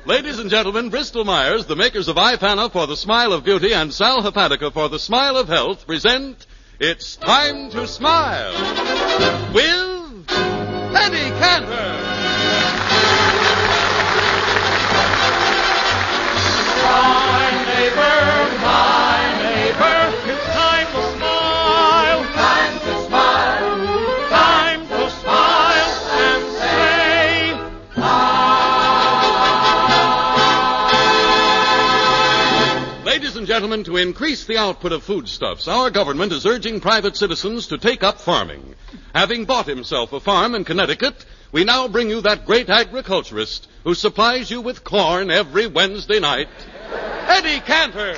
Ladies and gentlemen, Bristol Myers, the makers of Ipana for the smile of beauty and Sal Hepatica for the smile of health, present It's Time to Smile with Eddie Cantor. My neighbor, it's time to smile. Time to smile. Time to smile and say, Ladies and gentlemen, to increase the output of foodstuffs, our government is urging private citizens to take up farming. Having bought himself a farm in Connecticut, we now bring you that great agriculturist who supplies you with corn every Wednesday night, Eddie Cantor.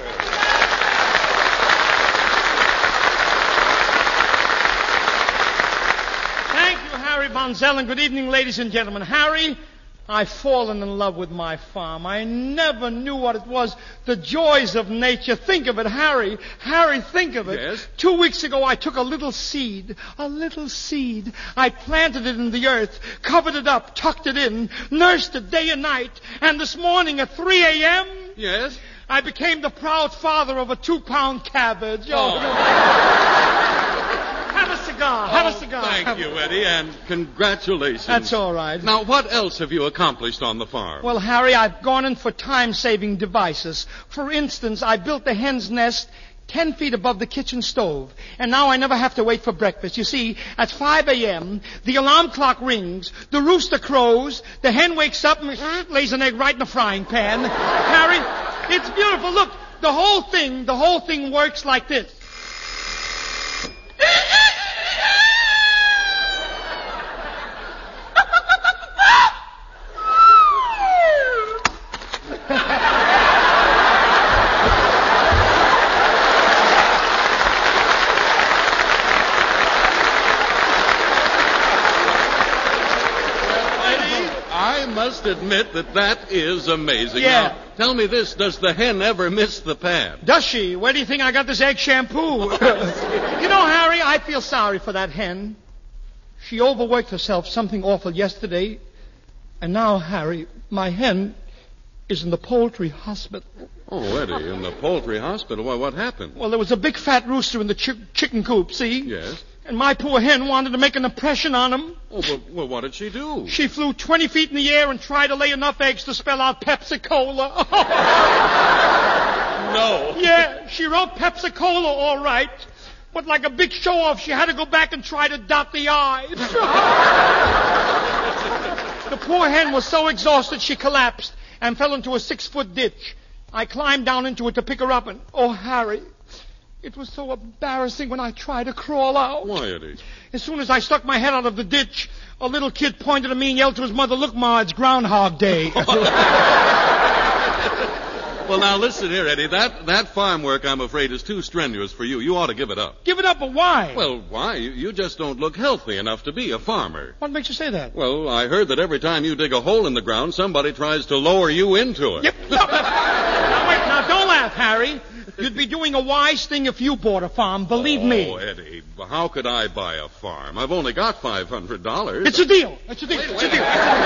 Thank you, Harry Von Zell, and good evening, ladies and gentlemen. Harry, I've fallen in love with my farm. I never knew what it was, the joys of nature. Think of it, Harry. Harry, think of it. Yes? 2 weeks ago, I took a little seed. I planted it in the earth, covered it up, tucked it in, nursed it day and night. And this morning at 3 a.m., Yes? I became the proud father of a 2-pound cabbage. Have a cigar. Have a cigar. Thank you, Eddie, and congratulations. That's all right. Now, what else have you accomplished on the farm? Well, Harry, I've gone in for time-saving devices. For instance, I built the hen's nest 10 feet above the kitchen stove. And now I never have to wait for breakfast. You see, at 5 a.m., the alarm clock rings, the rooster crows, the hen wakes up and lays an egg right in the frying pan. Harry, it's beautiful. Look, the whole thing works like this. I must admit that is amazing. Yeah. Now, tell me this, does the hen ever miss the pan? Does she? Where do you think I got this egg shampoo? You know, Harry, I feel sorry for that hen. She overworked herself something awful yesterday. And now, Harry, my hen is in the poultry hospital. Oh, Eddie, in the poultry hospital? Why, what happened? Well, there was a big fat rooster in the chicken coop, see? Yes. And my poor hen wanted to make an impression on him. Oh, well, what did she do? She flew 20 feet in the air and tried to lay enough eggs to spell out Pepsi-Cola. No. Yeah, she wrote Pepsi-Cola all right. But like a big show-off, she had to go back and try to dot the I's. The poor hen was so exhausted she collapsed and fell into a 6-foot ditch. I climbed down into it to pick her up, and, oh, Harry, it was so embarrassing when I tried to crawl out. Why, Eddie? As soon as I stuck my head out of the ditch, a little kid pointed at me and yelled to his mother, "Look, Ma, it's Groundhog Day." Well, now, listen here, Eddie. That farm work, I'm afraid, is too strenuous for you. You ought to give it up. Give it up, but why? Well, why? You just don't look healthy enough to be a farmer. What makes you say that? Well, I heard that every time you dig a hole in the ground, somebody tries to lower you into it. Yep. Now, wait, now, don't laugh, Harry. You'd be doing a wise thing if you bought a farm, believe me. Oh, Eddie, how could I buy a farm? I've only got $500. It's a deal. It's a deal. It's a deal.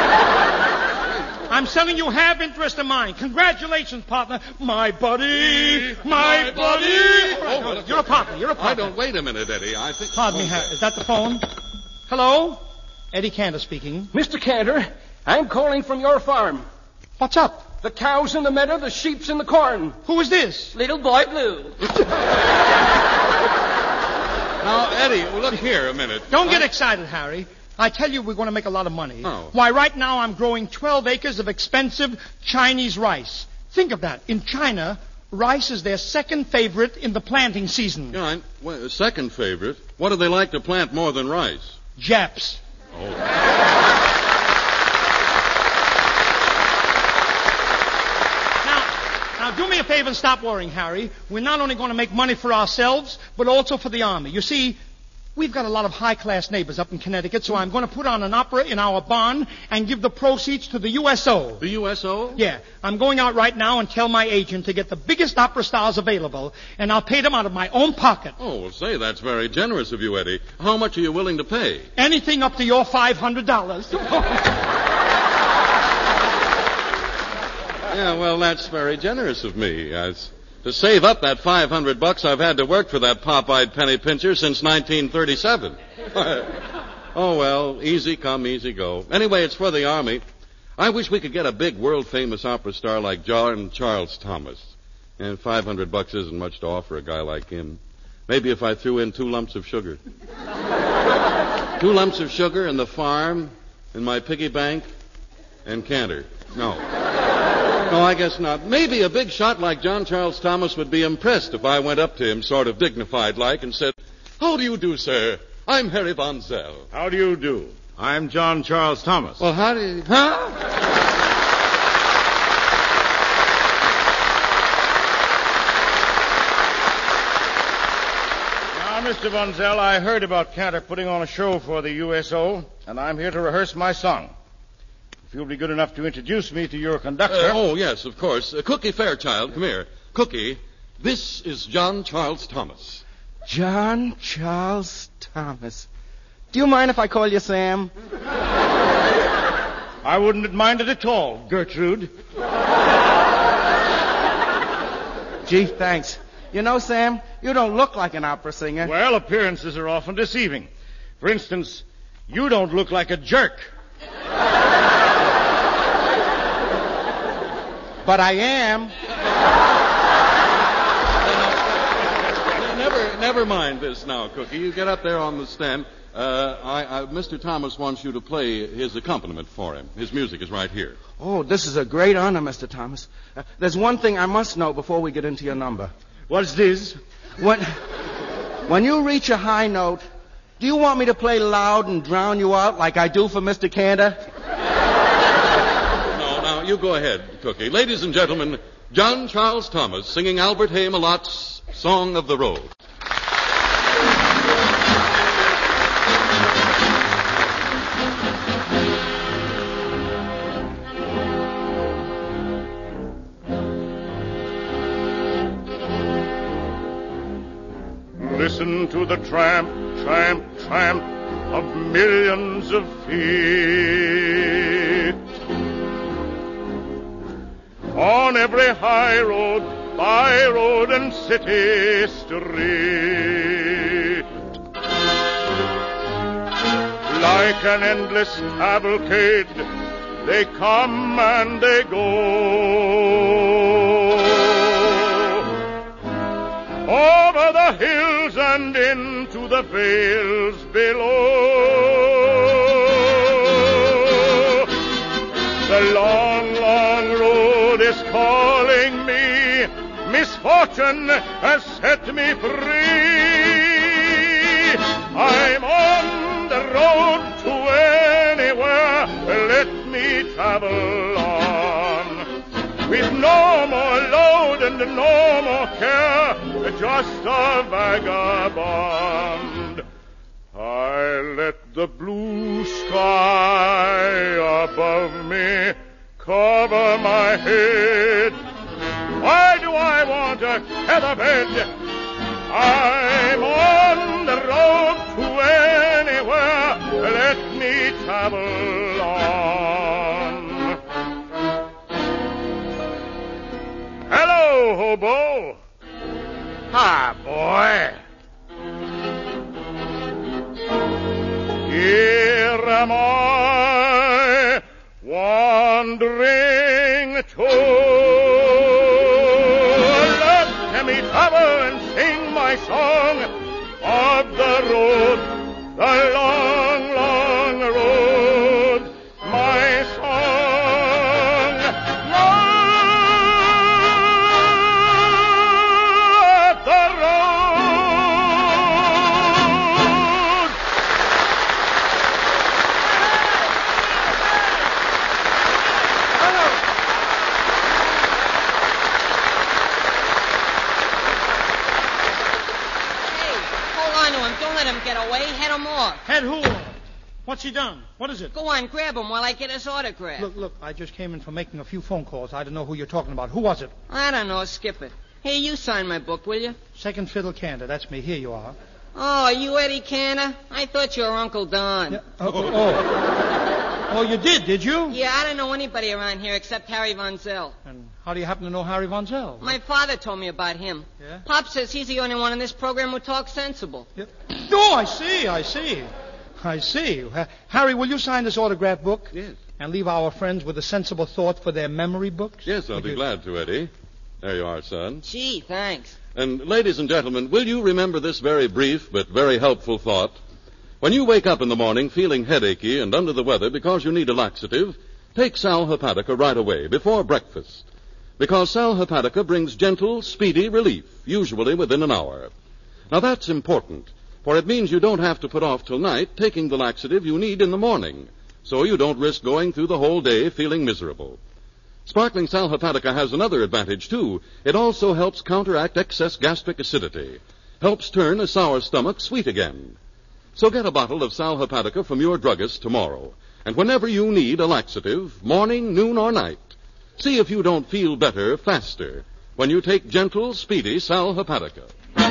I'm selling you half interest in mine. Congratulations, partner. My buddy. My buddy. Oh, You're a partner. You're a partner. Wait a minute, Eddie. I think... Pardon me, Harry. Is that the phone? Hello? Eddie Cantor speaking. Mr. Cantor, I'm calling from your farm. What's up? The cows in the meadow, the sheep's in the corn. Who is this? Little boy blue. Now, Eddie, look here a minute. Don't get excited, Harry. I tell you, we're going to make a lot of money. Oh. Why, right now I'm growing 12 acres of expensive Chinese rice. Think of that. In China, rice is their second favorite in the planting season. Yeah, second favorite. What do they like to plant more than rice? Japs. Oh. Now, do me a favor and stop worrying, Harry. We're not only going to make money for ourselves, but also for the Army. You see, we've got a lot of high-class neighbors up in Connecticut, so I'm going to put on an opera in our barn and give the proceeds to the USO. The USO? Yeah. I'm going out right now and tell my agent to get the biggest opera stars available, and I'll pay them out of my own pocket. Oh, well, say, that's very generous of you, Eddie. How much are you willing to pay? Anything up to your $500. Yeah, well, that's very generous of me. To save up that $500, I've had to work for that pop-eyed penny pincher since 1937. Oh, well, easy come, easy go. Anyway, it's for the Army. I wish we could get a big world-famous opera star like John Charles Thomas. And $500 isn't much to offer a guy like him. Maybe if I threw in 2 lumps of sugar. 2 lumps of sugar and the farm and my piggy bank and Cantor. No, I guess not. Maybe a big shot like John Charles Thomas would be impressed if I went up to him sort of dignified-like and said, "How do you do, sir? I'm Harry Von Zell." How do you do? I'm John Charles Thomas. Well, how do you... Huh? Now, Mr. Von Zell, I heard about Cantor putting on a show for the USO, and I'm here to rehearse my song. If you'll be good enough to introduce me to your conductor... oh, yes, of course. Cookie Fairchild, come here. Cookie, this is John Charles Thomas. John Charles Thomas. Do you mind if I call you Sam? I wouldn't mind it at all, Gertrude. Gee, thanks. You know, Sam, you don't look like an opera singer. Well, appearances are often deceiving. For instance, you don't look like a jerk. But I am. Never mind this now, Cookie. You get up there on the stand. Mr. Thomas wants you to play his accompaniment for him. His music is right here. Oh, this is a great honor, Mr. Thomas. There's one thing I must know before we get into your number. What's this? When you reach a high note, do you want me to play loud and drown you out like I do for Mr. Cantor? No, you go ahead, Cookie. Ladies and gentlemen, John Charles Thomas singing Albert Hay Malot's Song of the Road. Listen to the tramp, tramp, tramp of millions of feet. On every high road, by road, and city street. Like an endless cavalcade, they come and they go. Over the hills and into the vales below. The long, long road is calling me. Misfortune has set me free. I'm on the road to anywhere. Let me travel on. With no more load and no more care, just a vagabond. I let the blue sky above me cover my head. Why do I want a feather bed? I'm on the road to anywhere. Let me travel on. Hello, hobo. Hi, boy. Here am I, wandering too. Let me travel and sing my song of the road, the long, long road, my song of the road. Hold on to him. Don't let him get away. Head him off. Head who off? What's he done? What is it? Go on, grab him while I get his autograph. Look, I just came in from making a few phone calls. I don't know who you're talking about. Who was it? I don't know. Skip it. Hey, you sign my book, will you? Second Fiddle Cantor. That's me. Here you are. Oh, you Eddie Cantor? I thought you were Uncle Don. Yeah. Oh. Oh, you did you? Yeah, I don't know anybody around here except Harry Von Zell. And how do you happen to know Harry Von Zell? My father told me about him. Yeah? Pop says he's the only one in this program who talks sensible. Yeah. Oh, I see. Harry, will you sign this autograph book? Yes. And leave our friends with a sensible thought for their memory books? Yes, I'll be glad to, Eddie. There you are, son. Gee, thanks. And ladies and gentlemen, will you remember this very brief but very helpful thought? When you wake up in the morning feeling headachy and under the weather because you need a laxative, take Sal Hepatica right away, before breakfast. Because Sal Hepatica brings gentle, speedy relief, usually within an hour. Now that's important, for it means you don't have to put off till night taking the laxative you need in the morning, so you don't risk going through the whole day feeling miserable. Sparkling Sal Hepatica has another advantage, too. It also helps counteract excess gastric acidity, helps turn a sour stomach sweet again. So get a bottle of Sal Hepatica from your druggist tomorrow. And whenever you need a laxative, morning, noon, or night, see if you don't feel better faster when you take gentle, speedy Sal Hepatica.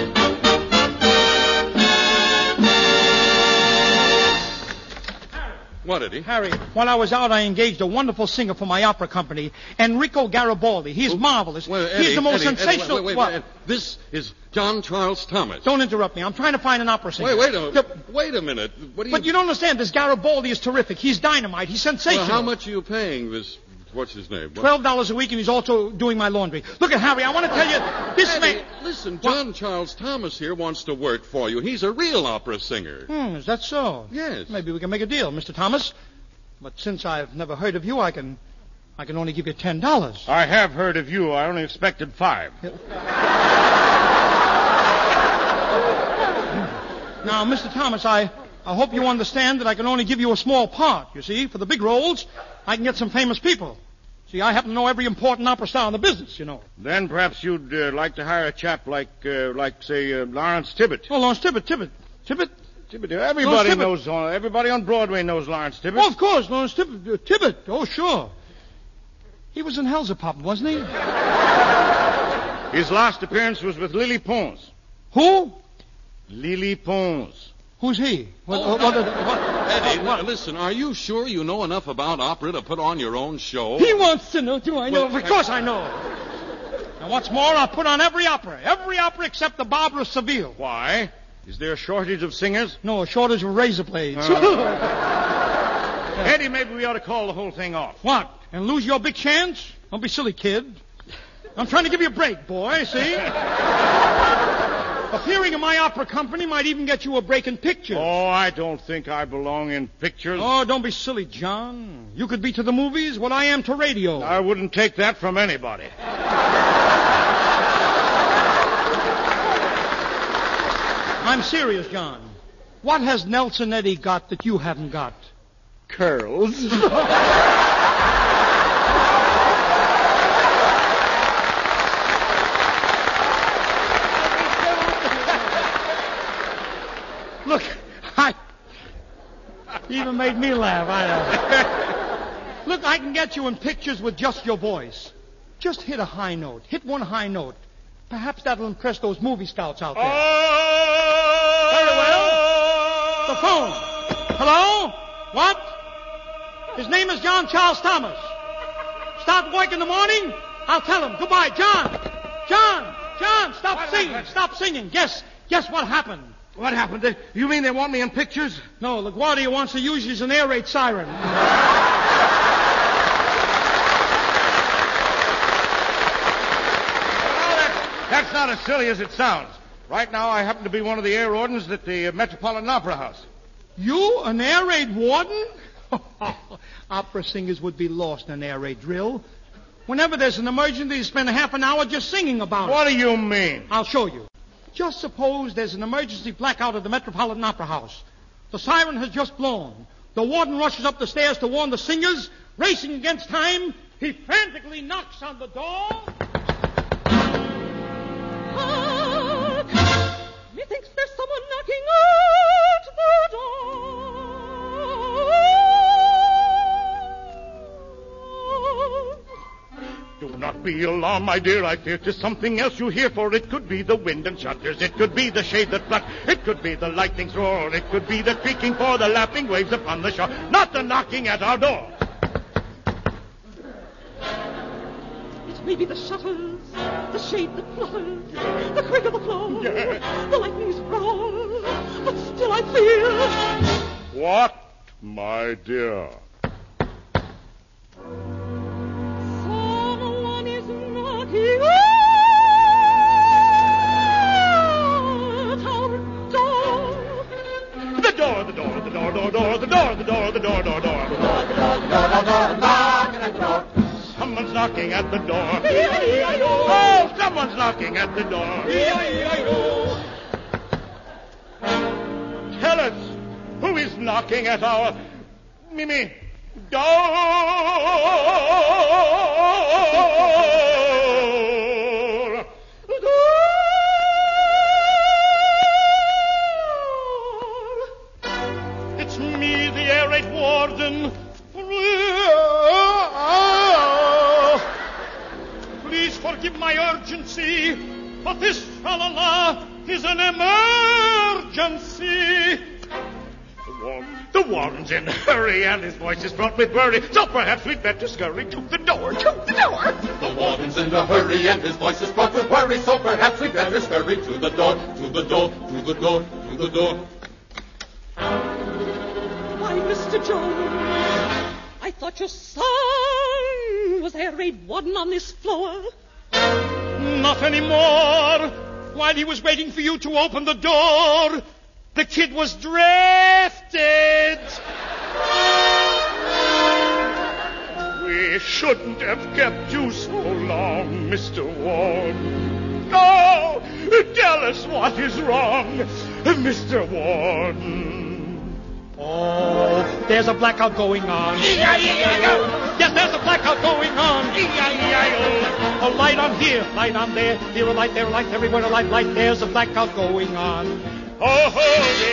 What, Eddie? Harry, while I was out, I engaged a wonderful singer for my opera company, Enrico Garibaldi. He's marvelous. Well, Eddie, He's the most Eddie, sensational... Wait, What? This is John Charles Thomas. Don't interrupt me. I'm trying to find an opera singer. Wait a minute. What do you... But you don't understand. This Garibaldi is terrific. He's dynamite. He's sensational. Well, how much are you paying this... What's his name? $12 a week, and he's also doing my laundry. Look at Harry. I want to tell you, this Eddie, man... listen, John Charles Thomas here wants to work for you. He's a real opera singer. Is that so? Yes. Maybe we can make a deal, Mr. Thomas. But since I've never heard of you, I can only give you $10. I have heard of you. I only expected $5. Now, Mr. Thomas, I hope you understand that I can only give you a small part. You see, for the big roles, I can get some famous people. See, I happen to know every important opera star in the business, you know. Then perhaps you'd like to hire a chap like say, Lawrence Tibbett. Oh, Lawrence Tibbett. Everybody knows. Everybody on Broadway knows Lawrence Tibbett. Oh, of course, Lawrence Tibbett. Oh, sure. He was in Hellzapoppen, wasn't he? His last appearance was with Lily Pons. Who? Lily Pons. Who's he? Eddie, listen, are you sure you know enough about opera to put on your own show? He wants to know, do I know? Of course I know. And what's more, I'll put on every opera except the Barber of Seville. Why? Is there a shortage of singers? No, a shortage of razor blades. Eddie, maybe we ought to call the whole thing off. What? And lose your big chance? Don't be silly, kid. I'm trying to give you a break, boy, see? Appearing in my opera company might even get you a break in pictures. Oh, I don't think I belong in pictures. Oh, don't be silly, John. You could be to the movies what I am to radio. I wouldn't take that from anybody. I'm serious, John. What has Nelson Eddy got that you haven't got? Curls. Look, even made me laugh, I know. Look, I can get you in pictures with just your voice. Just hit a high note. Hit one high note. Perhaps that'll impress those movie scouts out there. Very well. The phone. Hello? What? His name is John Charles Thomas. Start work in the morning? I'll tell him. Goodbye, John. John, stop singing. Stop singing. Guess what happened? What happened? You mean they want me in pictures? No, LaGuardia wants to use you as an air raid siren. That's not as silly as it sounds. Right now, I happen to be one of the air wardens at the Metropolitan Opera House. You, an air raid warden? Opera singers would be lost in an air raid drill. Whenever there's an emergency, they spend a half an hour just singing about it. What do you mean? I'll show you. Just suppose there's an emergency blackout at the Metropolitan Opera House. The siren has just blown. The warden rushes up the stairs to warn the singers. Racing against time, he frantically knocks on the door. Hark! Methinks there's someone knocking at the door. Do not be alarmed, my dear. I fear 'tis something else you hear, for it could be the wind and shutters. It could be the shade that flutters. It could be the lightning's roar. It could be the creaking for the lapping waves upon the shore. Not the knocking at our door. It may be the shutters, the shade that flutters, the creak of the floor, Yes. the lightning's roar. But still I fear. What, my dear? Someone is knocking at our door. The door, the door, the door, door, door, the door, the door, the door, door, door. Someone's knocking at the door. Oh, someone's knocking at the door. Tell us, who is knocking at our Mimi door? It's me, the air raid warden. Please forgive my urgency, but this tra-la-la is an emergency. The warden's in a hurry, and his voice is fraught with worry, so perhaps we'd better scurry to the door, to the door. The warden's in a hurry and his voice is fraught with worry, so perhaps we'd better scurry to the door, to the door, to the door, to the door. Why, Mr. Jones, I thought your son was air raid warden on this floor. Not anymore. While he was waiting for you to open the door, the kid was drafted. We shouldn't have kept you so long, Mr. Warden. No, tell us what is wrong, Mr. Warden. Oh, there's a blackout going on. Yes, there's a blackout going on. A light on here, light on there. Here a light, there a light, everywhere a light, light. There's a blackout going on. Ho, ho,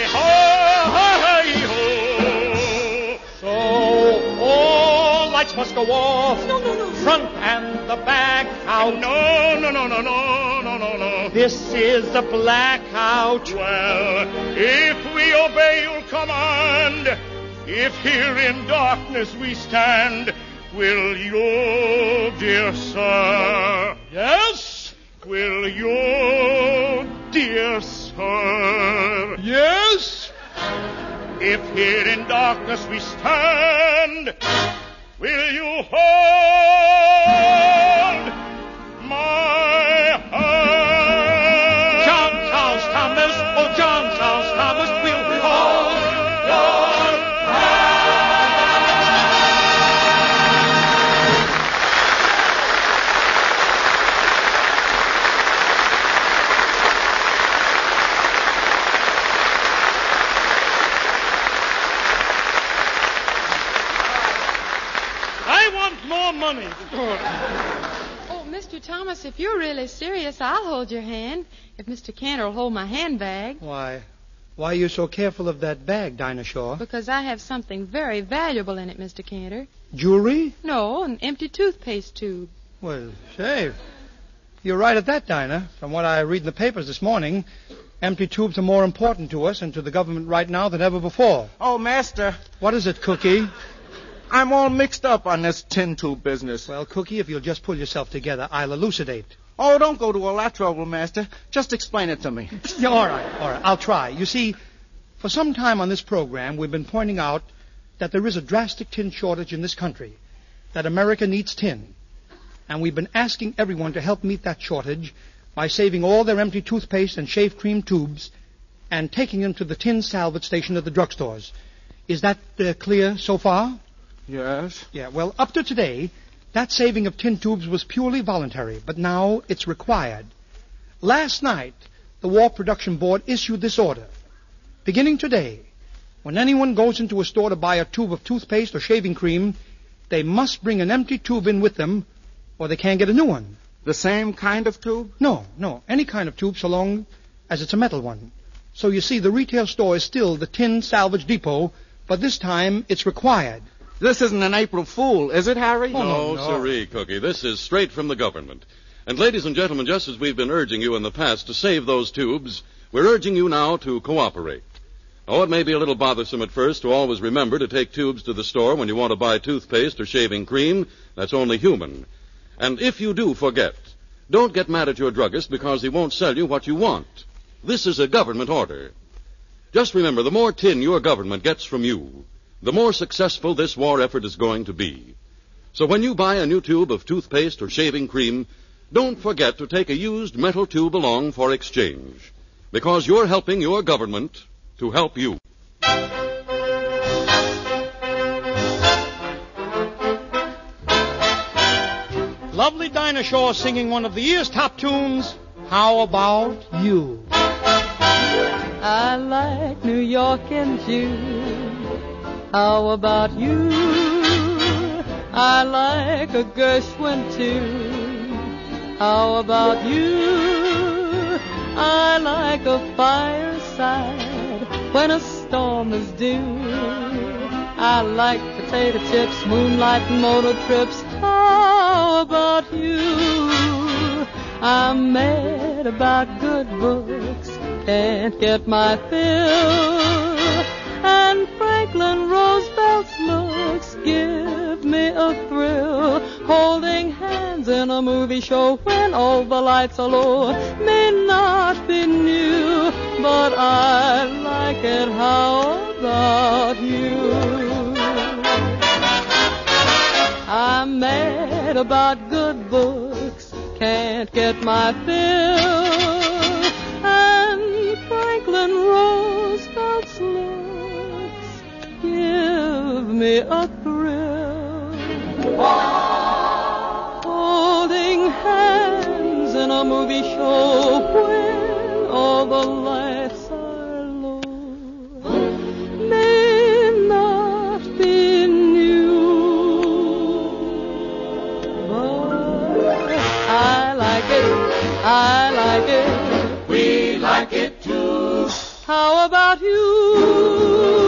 ho, So all lights must go off. No. Front and the back out. No. This is the blackout. Well, if we obey your command, if here in darkness we stand, will you, dear sir? Yes? Will you, dear sir? Yes? If here in darkness we stand, will you hold my hand? John Charles Thomas, oh John Charles Thomas, will hold your I want more money. Oh, Mr. Thomas, if you're really serious, I'll hold your hand. If Mr. Cantor will hold my handbag. Why are you so careful of that bag, Dinah Shaw? Because I have something very valuable in it, Mr. Cantor. Jewelry? No, an empty toothpaste tube. Well, say, you're right at that, Dinah. From what I read in the papers this morning, empty tubes are more important to us and to the government right now than ever before. Oh, Master, What is it, Cookie? I'm all mixed up on this tin tube business. Well, Cookie, if you'll just pull yourself together, I'll elucidate. Oh, don't go to all that trouble, Master. Just explain it to me. Yeah, all right. I'll try. You see, for some time on this program, we've been pointing out that there is a drastic tin shortage in this country, that America needs tin. And we've been asking everyone to help meet that shortage by saving all their empty toothpaste and shave cream tubes and taking them to the tin salvage station at the drugstores. Is that clear so far? Yes? Yeah, well, up to today, that saving of tin tubes was purely voluntary, but now it's required. Last night, the War Production Board issued this order. Beginning today, when anyone goes into a store to buy a tube of toothpaste or shaving cream, they must bring an empty tube in with them, or they can't get a new one. The same kind of tube? No, any kind of tube so long as it's a metal one. So you see, the retail store is still the tin salvage depot, but this time it's required. This isn't an April Fool, is it, Harry? No, sirree, Cookie. This is straight from the government. And ladies and gentlemen, just as we've been urging you in the past to save those tubes, we're urging you now to cooperate. Oh, it may be a little bothersome at first to always remember to take tubes to the store when you want to buy toothpaste or shaving cream. That's only human. And if you do forget, don't get mad at your druggist because he won't sell you what you want. This is a government order. Just remember, the more tin your government gets from you, the more successful this war effort is going to be. So when you buy a new tube of toothpaste or shaving cream, don't forget to take a used metal tube along for exchange, because you're helping your government to help you. Lovely Dinah Shore singing one of the year's top tunes, How About You? I like New York and you. How about you? I like a Gershwin too. How about you? I like a fireside when a storm is due. I like potato chips, moonlight and motor trips. How about you? I'm mad about good books, can't get my fill. And Franklin Roosevelt's looks give me a thrill. Holding hands in a movie show when all the lights are low may not be new, but I like it. How about you? I'm mad about good books, can't get my fill. And Franklin Roosevelt's looks give me a thrill. Holding hands in a movie show when all the lights are low may not be new, but I like it. We like it too. How about you?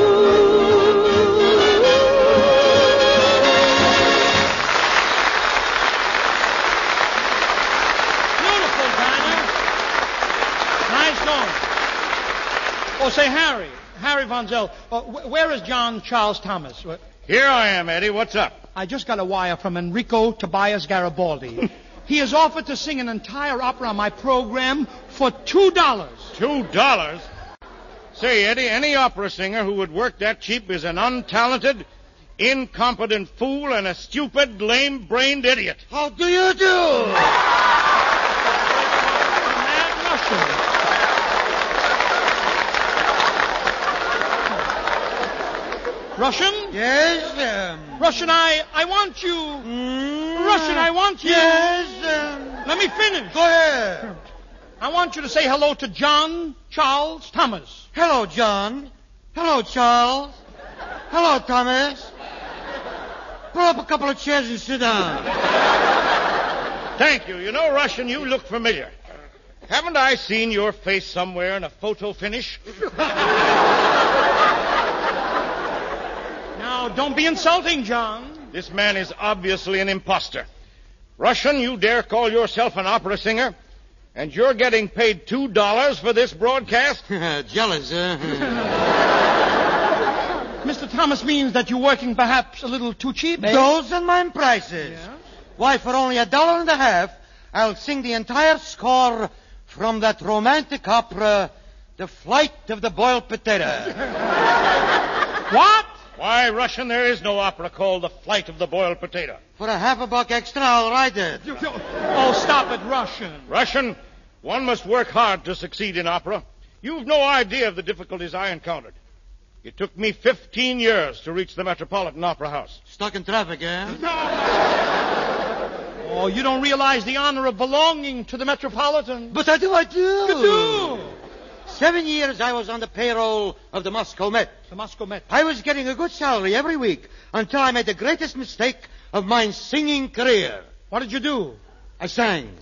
Oh, say, Harry Von Zell, where is John Charles Thomas? Here I am, Eddie. What's up? I just got a wire from Enrico Tobias Garibaldi. He has offered to sing an entire opera on my program for $2. $2? Say, Eddie, any opera singer who would work that cheap is an untalented, incompetent fool and a stupid, lame-brained idiot. How do you do? Mad Russian. Russian? Yes, Russian, I want you. Russian, I want you. Yes, Let me finish. Go ahead. I want you to say hello to John Charles Thomas. Hello, John. Hello, Charles. Hello, Thomas. Pull up a couple of chairs and sit down. Thank you. You know, Russian, you look familiar. Haven't I seen your face somewhere in a photo finish? Now, don't be insulting, John. This man is obviously an imposter. Russian, you dare call yourself an opera singer? And you're getting paid $2 for this broadcast? Jealous, huh? Mr. Thomas means that you're working perhaps a little too cheap, eh? Those are my prices. Yeah? Why, for only $1.50, I'll sing the entire score from that romantic opera, The Flight of the Boiled Potato. What? Why, Russian, there is no opera called The Flight of the Boiled Potato. For a $50 extra, I'll write it. Oh, stop it, Russian. Russian, one must work hard to succeed in opera. You've no idea of the difficulties I encountered. It took me 15 years to reach the Metropolitan Opera House. Stuck in traffic, eh? Oh, you don't realize the honor of belonging to the Metropolitan. But I do. You do. 7 years I was on the payroll of the Moscow Met. The Moscow Met. I was getting a good salary every week until I made the greatest mistake of my singing career. What did you do? I sang.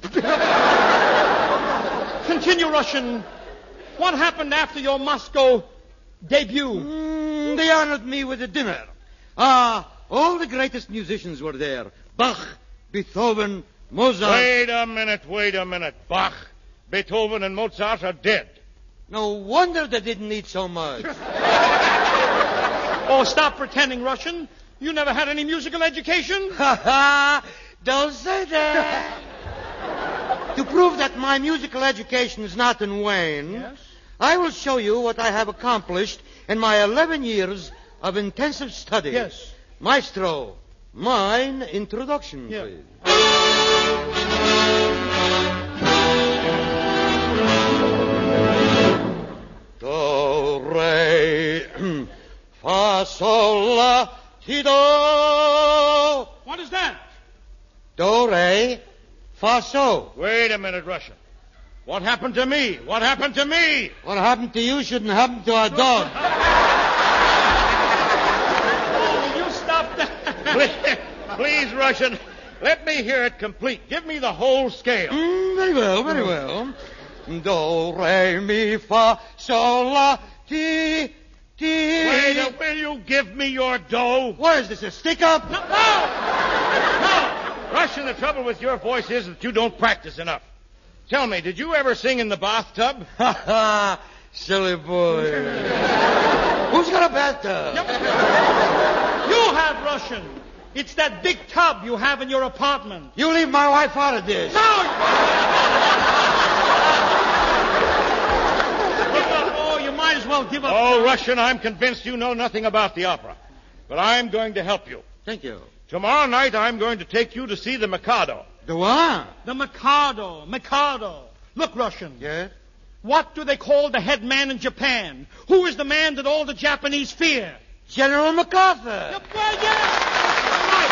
Continue, Russian. What happened after your Moscow debut? They honored me with a dinner. All the greatest musicians were there. Bach, Beethoven, Mozart. Wait a minute. Bach, Beethoven, and Mozart are dead. No wonder they didn't eat so much. Oh, stop pretending, Russian. You never had any musical education? Ha ha! Don't say that. To prove that my musical education is not in vain, Yes? I will show you what I have accomplished in my 11 years of intensive study. Yes. Maestro, mine introduction, Yeah. please. Do, re, fa, sol, la, ti, do. What is that? Do, re, fa, sol. Wait a minute, Russian. What happened to me? What happened to me? What happened to you shouldn't happen to a dog. Oh, you stop that. Please, Russian, let me hear it complete. Give me the whole scale. Very well, very well. Do, re, mi, fa, sol, la, ti, ti. Wait, will you give me your dough? What is this, a stick-up? No! Russian, the trouble with your voice is that you don't practice enough. Tell me, did you ever sing in the bathtub? Ha ha, silly boy. Who's got a bathtub? You have Russian. It's that big tub you have in your apartment. You leave my wife out of this. Oh, you might as well give up. Oh, Russian, I'm convinced you know nothing about the opera. But I'm going to help you. Thank you. Tomorrow night, I'm going to take you to see the Mikado. The what? The Mikado. Look, Russian. Yes? What do they call the head man in Japan? Who is the man that all the Japanese fear? General MacArthur. Well, yes. Right,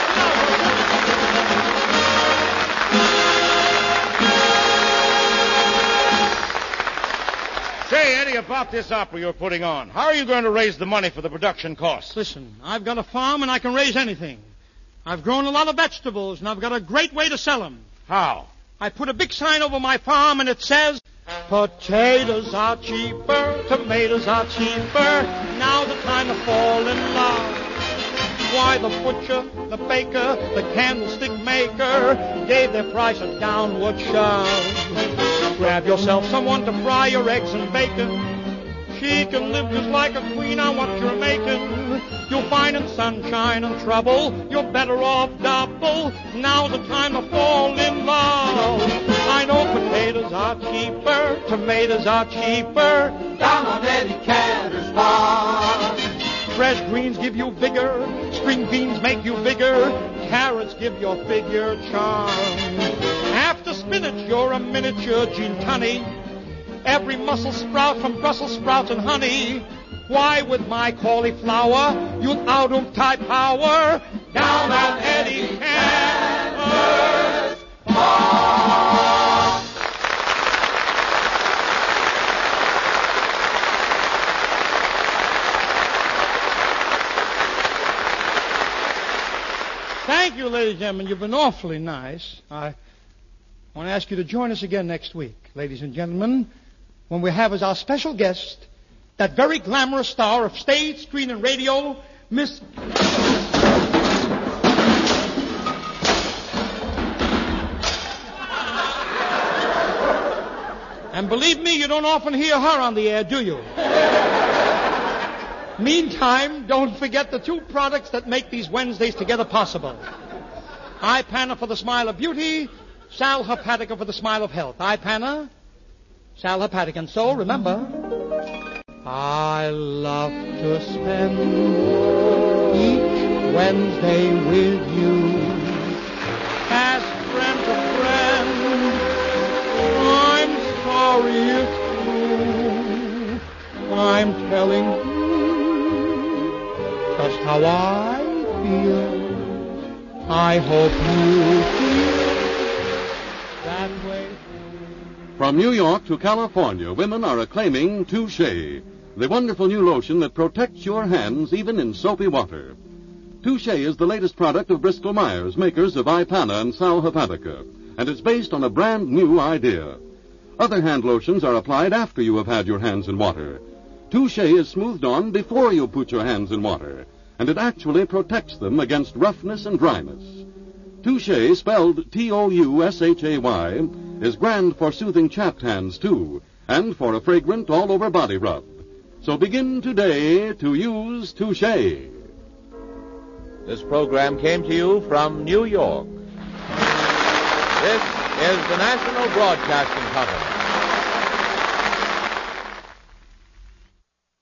Say, Eddie, about this opera you're putting on, how are you going to raise the money for the production costs? Listen, I've got a farm and I can raise anything. I've grown a lot of vegetables and I've got a great way to sell them. How? I put a big sign over my farm and it says, potatoes are cheaper, tomatoes are cheaper, now's the time to fall in love. Why, the butcher, the baker, the candlestick maker gave their price a downward shove. Grab yourself someone to fry your eggs and bacon. She can live just like a queen on what you're making. You'll find in sunshine and trouble, you're better off double. Now's the time to fall in love. I know potatoes are cheaper, tomatoes are cheaper, down on Eddie Cantor's farm. Fresh greens give you vigor, string beans make you bigger, carrots give your figure charm. After spinach, you're a miniature gin tonic. Every mussel sprout from Brussels sprouts and honey. Why, with my cauliflower, you'll out of type power. Down on Eddie Cantor's farm. Thank you, ladies and gentlemen. You've been awfully nice. I want to ask you to join us again next week, ladies and gentlemen, when we have as our special guest that very glamorous star of stage, screen, and radio, Miss... And believe me, you don't often hear her on the air, do you? Meantime, don't forget the two products that make these Wednesdays together possible. Ipana for the smile of beauty, Sal Hepatica for the smile of health. Ipana, Sal Hepatica. And so, remember, I love to spend each Wednesday with you. As friend to friend, I'm sorry it's true. I'm telling you just how I feel. I hope you feel that way. From New York to California, women are acclaiming Touche, the wonderful new lotion that protects your hands even in soapy water. Touche is the latest product of Bristol-Myers, makers of Ipana and Sal Hepatica, and it's based on a brand new idea. Other hand lotions are applied after you have had your hands in water. Touche is smoothed on before you put your hands in water. and it actually protects them against roughness and dryness. Touche, spelled Toushay, is grand for soothing chapped hands, too, and for a fragrant all-over body rub. So begin today to use Touche. This program came to you from New York. This is the National Broadcasting Company.